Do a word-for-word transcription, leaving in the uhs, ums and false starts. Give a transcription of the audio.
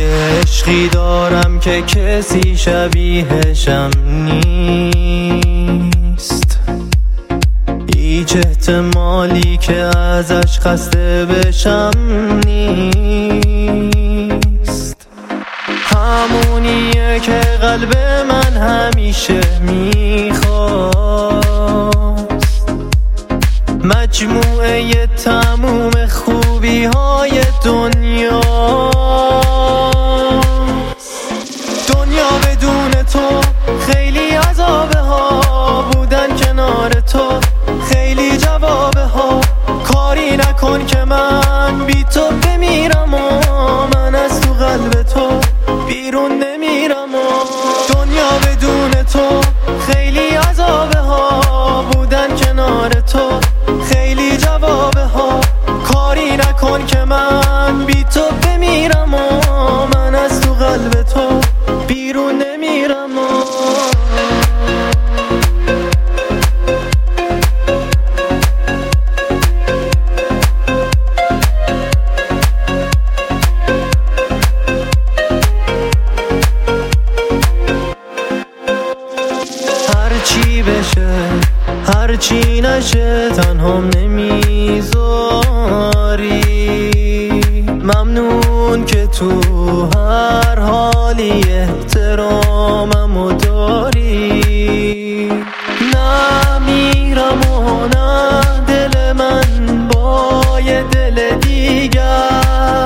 عشقی دارم که کسی شبیهشم نیست، هیچ احتمالی که ازش خسته بشم نیست. همونیه که قلب من همیشه میخواست، مجموعه تموم خوبی های دنیا. دنیا بدون تو خیلی عذابه ها، بودن کنار تو خیلی جوابه ها. کاری نکن که من بی تو بمیرم و من از تو قلب تو بیرون نمیرم و دنیا بدون تو خیلی عذابه ها، بودن کنار تو خیلی جوابه ها. کاری نکن که من بی تو بمیرم و من از تو قلب تو بیرون نمیرم و هرچی بشه هرچی نشه تنهام نمیذاری. ممنون که تو هر حالی احتراممو داری. نه میرم و نه دل من با یه دل دیگر